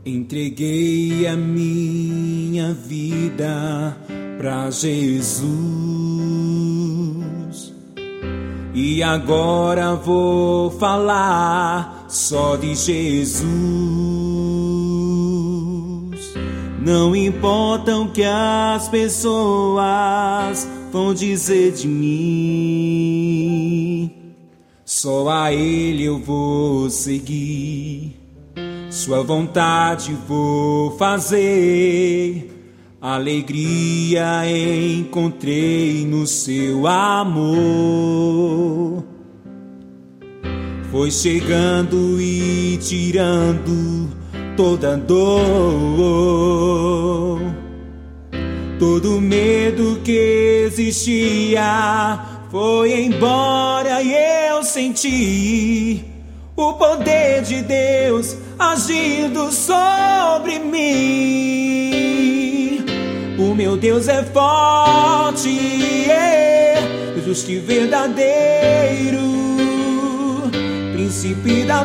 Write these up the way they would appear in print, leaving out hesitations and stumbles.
Entreguei a minha vida pra Jesus e agora vou falar só de Jesus. Não importa o que as pessoas vão dizer de mim, só a Ele eu vou seguir. Sua vontade vou fazer, alegria encontrei no seu amor. Foi chegando e tirando toda dor, todo medo que existia foi embora e eu senti o poder de Deus agindo sobre mim. O meu Deus é forte, justo e verdadeiro, príncipe da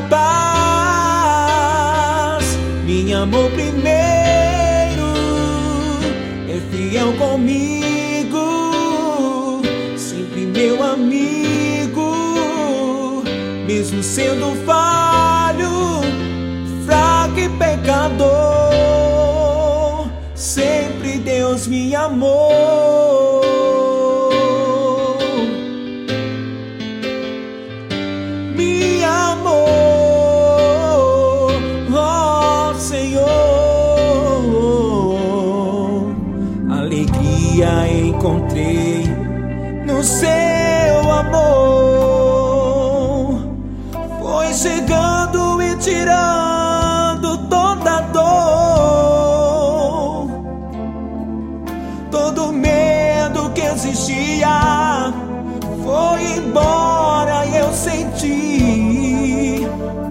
paz, me amou primeiro, é fiel comigo, sempre meu amigo, mesmo sendo falho, fraco e pecador, sempre Deus me amou. Me amou, ó Senhor. Alegria encontrei no seu amor. Foi chegando e tirando toda dor, todo medo que existia foi embora e eu senti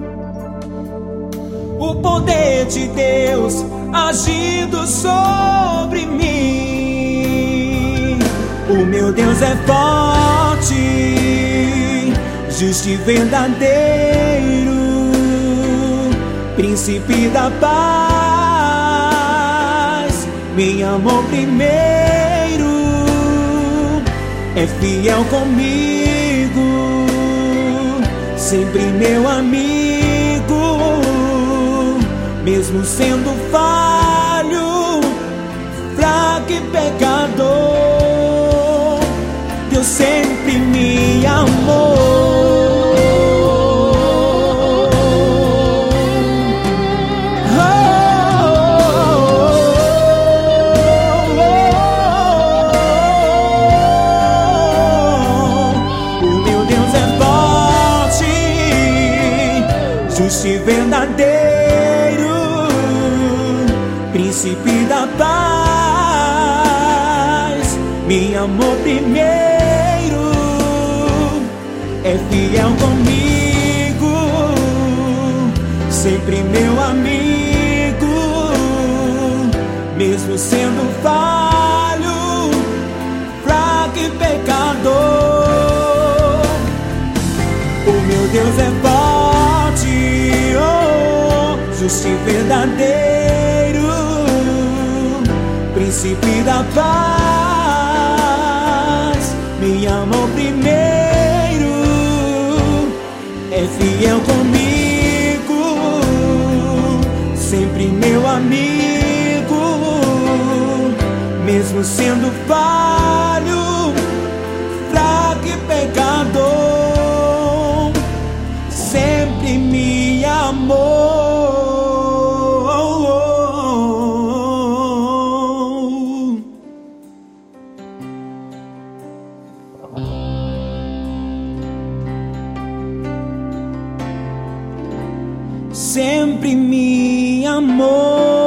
o poder de Deus agindo sobre mim. O meu Deus é forte, justo e verdadeiro, príncipe da paz, me amou primeiro, é fiel comigo, sempre meu amigo, mesmo sendo falho, fraco e pecador, Deus sempre me amou. Justo e verdadeiro, príncipe da paz, me amou primeiro, é fiel comigo, sempre meu amigo, mesmo sendo falho, fraco e pecador. O meu Deus é forte, justo e verdadeiro, príncipe da paz, me amou primeiro, é fiel comigo, sempre meu amigo, mesmo sendo falho, fraco e pecador, sempre me amou. Sempre me amou.